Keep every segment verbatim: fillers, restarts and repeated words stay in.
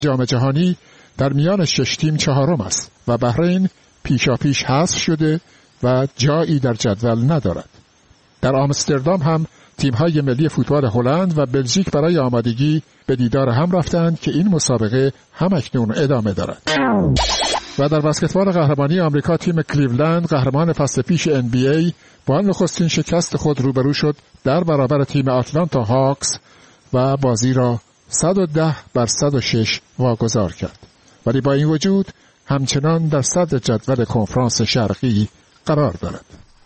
جام جهانی در میان شش تیم چهارم است و بحرین پیشاپیش حذف شده و جایی در جدول ندارد. در آمستردام هم تیم‌های ملی فوتبال هلند و بلژیک برای آمادگی به دیدار هم رفتند که این مسابقه همکنون ادامه دارد. و در بسکتبال قهرمانی آمریکا تیم کلیولند قهرمان فصل پیش ان بی ای با نخستین شکست خود روبرو شد در برابر تیم آتلانتا هاکس و بازی را صد و ده بر صد و شش واگذار کرد. ولی با این وجود همچنان در صدر جدول کنفرانس شرقی قرار دارد.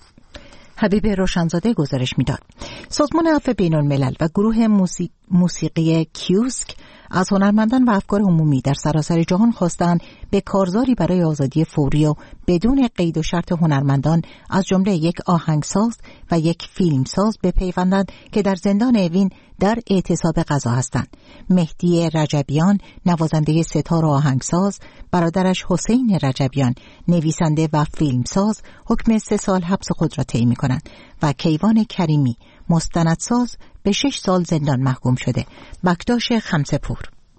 حبیب روشنزاده گزارش میداد. سازمان عفو بین الملل و گروه موسیقی, موسیقی کیوسک از هنرمندان و افکار عمومی در سراسر جهان خواستند به کارزاری برای آزادی فوری و بدون قید و شرط هنرمندان از جمله یک آهنگساز و یک فیلمساز بپیوندند که در زندان اوین در اعتصاب غذا هستند. مهدی رجبیان نوازنده ستار و آهنگساز، برادرش حسین رجبیان نویسنده و فیلمساز حکم سه سال حبس خود را طی می‌کنند و کیوان کریمی مستندساز به شش سال زندان محکوم شده. بکتاش خمسه‌پور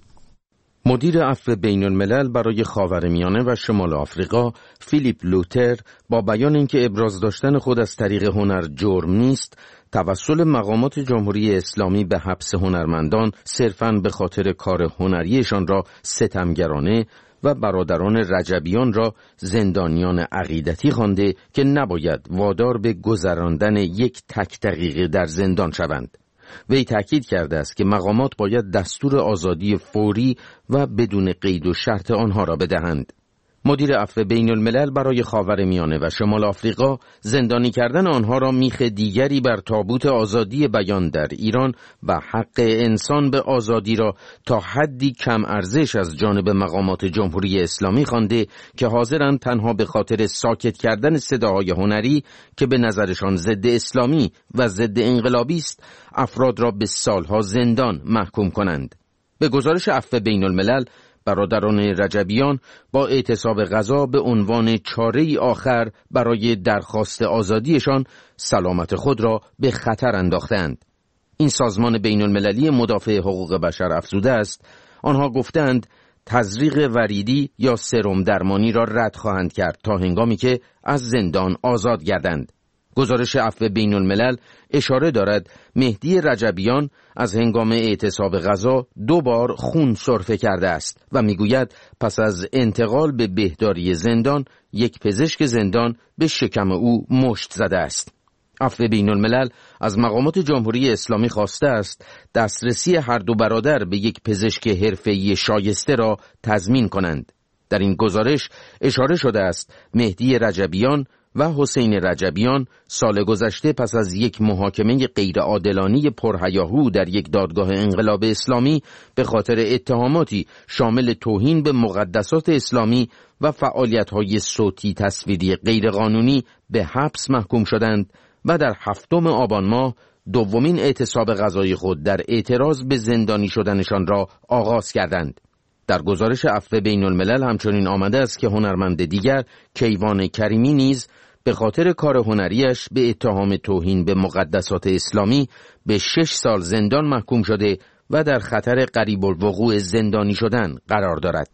مدیر عفو بین الملل برای خاورمیانه و شمال آفریقا فیلیپ لوتر با بیان اینکه ابراز داشتن خود از طریق هنر جرم نیست، توسل مقامات جمهوری اسلامی به حبس هنرمندان صرفاً به خاطر کار هنریشان را ستمگرانه و برادران رجبیان را زندانیان عقیدتی خوانده که نباید وادار به گذراندن یک تک دقیقه در زندان شوند. وی تأکید کرده است که مقامات باید دستور آزادی فوری و بدون قید و شرط آنها را بدهند. مدیر عفو بین الملل برای خاورمیانه و شمال آفریقا زندانی کردن آنها را میخ دیگری بر تابوت آزادی بیان در ایران و حق انسان به آزادی را تا حدی کم ارزش از جانب مقامات جمهوری اسلامی خوانده که حاضرند تنها به خاطر ساکت کردن صداهای هنری که به نظرشان ضد اسلامی و ضد انقلابی است افراد را به سالها زندان محکوم کنند. به گزارش عفو بین الملل، برادران رجبیان با اعتصاب غذا به عنوان چاره‌ای آخر برای درخواست آزادیشان سلامت خود را به خطر انداختند. این سازمان بین المللی مدافع حقوق بشر افزوده است آنها گفتند تزریق وریدی یا سرم درمانی را رد خواهند کرد تا هنگامی که از زندان آزاد گردند. گزارش عفو بین الملل اشاره دارد مهدی رجبیان از هنگام اعتصاب غذا دو بار خون سرفه کرده است و میگوید پس از انتقال به بهداری زندان یک پزشک زندان به شکم او مشت زده است. عفو بین الملل از مقامات جمهوری اسلامی خواسته است دسترسی هر دو برادر به یک پزشک حرفه‌ای شایسته را تضمین کنند. در این گزارش اشاره شده است مهدی رجبیان و حسین رجبیان سال گذشته پس از یک محاکمه غیرعادلانه پرهیاهو در یک دادگاه انقلاب اسلامی به خاطر اتهاماتی شامل توهین به مقدسات اسلامی و فعالیت‌های صوتی تصویری غیرقانونی به حبس محکوم شدند و در هفتم آبان ماه دومین اعتصاب غذایی خود در اعتراض به زندانی شدنشان را آغاز کردند. در گزارش عفو بین الملل همچنین آمده است که هنرمند دیگر کیوان کریمی نیز به خاطر کار هنریش به اتهام توهین به مقدسات اسلامی به شش سال زندان محکوم شده و در خطر قریب الوقوع زندانی شدن قرار دارد.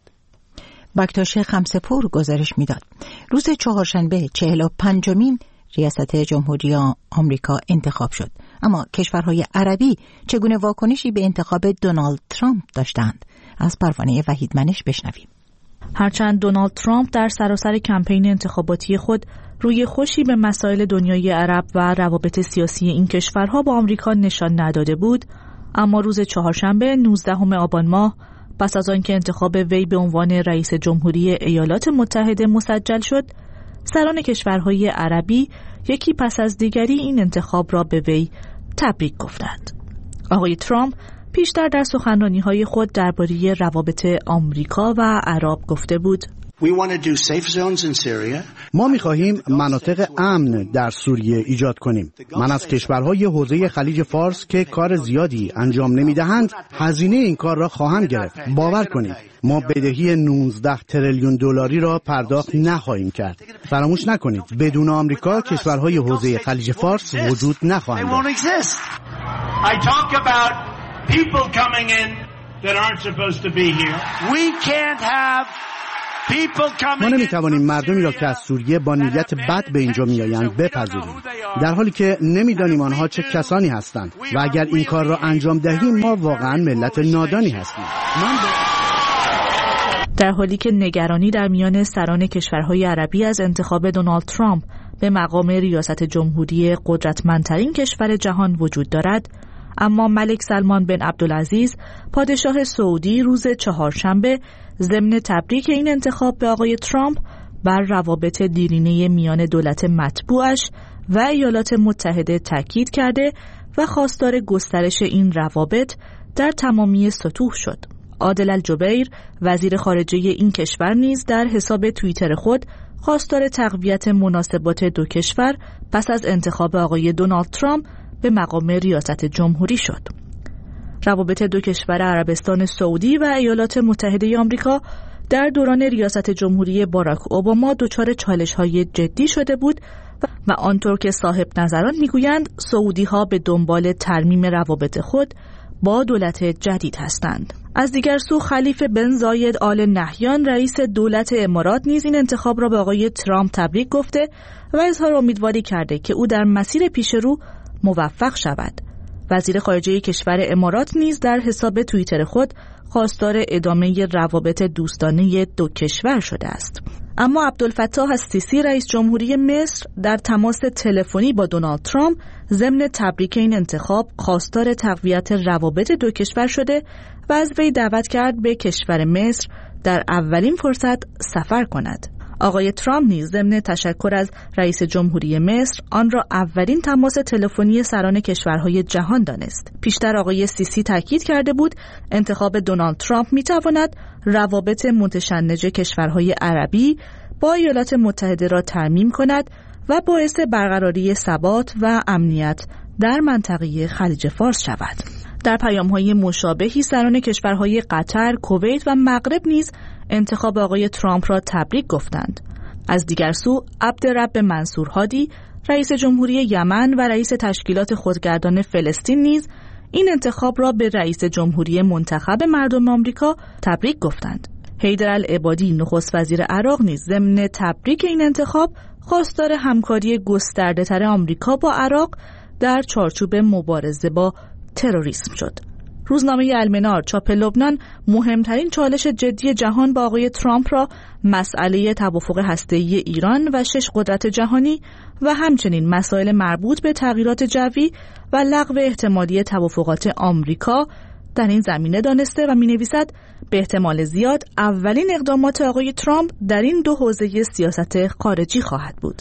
بکتاش خمسه‌پور گزارش میداد. روز چهارشنبه چهل و پنجمین ریاست جمهوری آمریکا انتخاب شد، اما کشورهای عربی چگونه واکنشی به انتخاب دونالد ترامپ داشتند؟ از پروانه وحیدمنش بشنویم. هرچند دونالد ترامپ در سراسر کمپین انتخاباتی خود روی خوشی به مسائل دنیای عرب و روابط سیاسی این کشورها با آمریکا نشان نداده بود، اما روز چهارشنبه نوزدهم آبان ماه پس از آنکه انتخاب وی به عنوان رئیس جمهوری ایالات متحده مسجل شد، سران کشورهای عربی یکی پس از دیگری این انتخاب را به وی تبریک گفتند. آقای ترامپ پیشتر در سخنرانی‌های خود درباره روابط آمریکا و عرب گفته بود: ما می‌خواهیم مناطق امن در سوریه ایجاد کنیم. من از کشورهای حوزه خلیج فارس که کار زیادی انجام نمی‌دهند هزینه این کار را خواهم گرفت. باور کنید ما بدهی نوزده تریلیون دلاری را پرداخت نخواهیم کرد. فراموش نکنید بدون آمریکا کشورهای حوزه خلیج فارس وجود نخواهند داشت. that aren't supposed to be here. We can't have ما نمیتوانیم مردمی را که از سوریه با نیت بد به اینجا میآیند بپذیریم، در حالی که نمیدانیم آنها چه کسانی هستند و اگر این کار را انجام دهیم ما واقعا ملت نادانی هستیم. من در حالی که نگرانی در میان سران کشورهای عربی از انتخاب دونالد ترامپ به مقام ریاست جمهوری قدرتمندترین کشور جهان وجود دارد، اما ملک سلمان بن عبدالعزیز پادشاه سعودی روز چهارشنبه ضمن تبریک این انتخاب به آقای ترامپ بر روابط دیرینه میان دولت مطبوعش و ایالات متحده تاکید کرده و خواستار گسترش این روابط در تمامی سطوح شد. عادل الجبیر وزیر خارجه این کشور نیز در حساب توییتر خود خواستار تقویت مناسبات دو کشور پس از انتخاب آقای دونالد ترامپ به مقام ریاست جمهوری شد. روابط دو کشور عربستان سعودی و ایالات متحده آمریکا در دوران ریاست جمهوری باراک اوباما دچار چالش‌های جدی شده بود و آنطور که صاحب نظران میگویند سعودی‌ها به دنبال ترمیم روابط خود با دولت جدید هستند. از دیگر سو خلیفه بن زاید آل نهیان رئیس دولت امارات نیز این انتخاب را به آقای ترامپ تبریک گفته و اظهار امیدواری کرده که او در مسیر پیش رو موفق شود. وزیر خارجه کشور امارات نیز در حساب توییتر خود خواستار ادامه روابط دوستانه دو کشور شده است. اما عبدالفتاح السیسی رئیس جمهوری مصر در تماس تلفنی با دونالد ترامپ ضمن تبریک این انتخاب خواستار تقویت روابط دو کشور شده و از وی دعوت کرد به کشور مصر در اولین فرصت سفر کند. آقای ترامپ نیز ضمن تشکر از رئیس جمهوری مصر آن را اولین تماس تلفنی سران کشورهای جهان دانست. پیشتر آقای سیسی تاکید کرده بود انتخاب دونالد ترامپ می‌تواند روابط متشنج کشورهای عربی با ایالات متحده را ترمیم کند و باعث برقراری ثبات و امنیت در منطقه خلیج فارس شود. در پیام‌های مشابهی سران کشورهای قطر، کویت و مغرب نیز انتخاب آقای ترامپ را تبریک گفتند. از دیگر سو عبدرب منصور هادی رئیس جمهوری یمن و رئیس تشکیلات خودگردان فلسطین نیز این انتخاب را به رئیس جمهوری منتخب مردم آمریکا تبریک گفتند. حیدر العبادی نخست وزیر عراق نیز ضمن تبریک این انتخاب خواستار همکاری گسترده‌تر آمریکا با عراق در چارچوب مبارزه با تروریسم شد. روزنامه المنار چاپ لبنان مهمترین چالش جدی جهان با آقای ترامپ را مسئله توافق هسته‌ای ایران و شش قدرت جهانی و همچنین مسائل مربوط به تغییرات جوی و لغو احتمالی توافقات آمریکا در این زمینه دانسته و می‌نویسد به احتمال زیاد اولین اقدامات آقای ترامپ در این دو حوزه سیاست خارجی خواهد بود.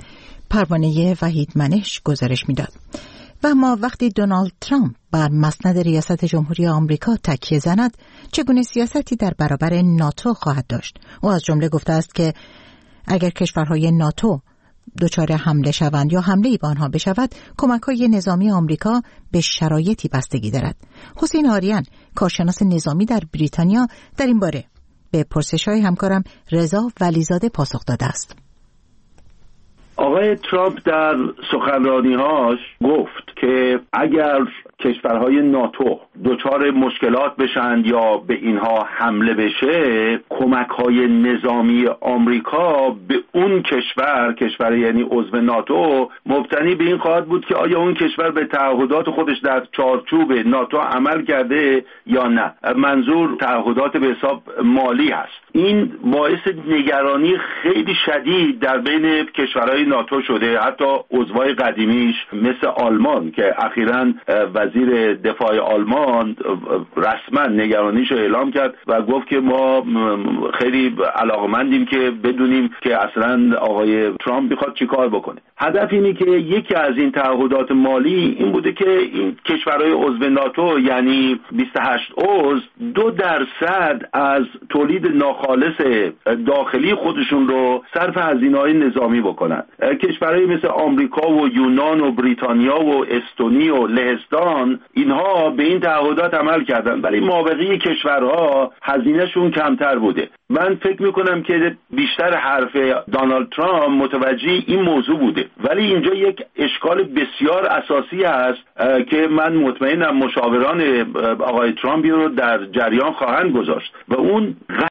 پروانه وحید منش گزارش می‌داد. و اما وقتی دونالد ترامپ بر مسند ریاست جمهوری آمریکا تکیه زند، چگونه سیاستی در برابر ناتو خواهد داشت؟ او از جمله گفته است که اگر کشورهای ناتو دچار حمله شوند یا حمله‌ای به آنها بشود، کمک‌های نظامی آمریکا به شرایطی بستگی دارد. حسین آریان، کارشناس نظامی در بریتانیا، در این باره به پرسش‌های همکارم رضا ولیزاده پاسخ داده است. آقای ترامپ در سخنرانی‌هاش گفت که اگر کشورهای ناتو دچار مشکلات بشن یا به اینها حمله بشه، کمک‌های نظامی آمریکا به اون کشور کشور یعنی عضو ناتو مبتنی به این خواهد بود که آیا اون کشور به تعهدات خودش در چارچوب ناتو عمل کرده یا نه. منظور تعهدات به حساب مالی هست. این باعث نگرانی خیلی شدید در بین کشورهای ناتو شده، حتی عضوای قدیمیش مثل آلمان که اخیراً وزیر دفاع آلمان رسما نگرانیش رو اعلام کرد و گفت که ما خیلی علاقمندیم که بدونیم که اصلا آقای ترامپ میخواد چیکار بکنه. هدف اینه که یکی از این تعهدات مالی این بوده که این کشورهای عضو ناتو یعنی بیست و هشت عضو دو درصد از تولید ناخالص داخلی خودشون رو صرف هزینه‌های نظامی بکنن. کشورهای مثل آمریکا و یونان و بریتانیا و استونی و لهستان ایران اینها به این تعهدات عمل کردن، ولی مابقی کشورها هزینهشون کمتر بوده. من فکر میکنم که بیشتر حرف دونالد ترامپ متوجه این موضوع بوده، ولی اینجا یک اشکال بسیار اساسی هست که من مطمئنم مشاوران آقای ترامپ رو در جریان خواهند گذاشت و اون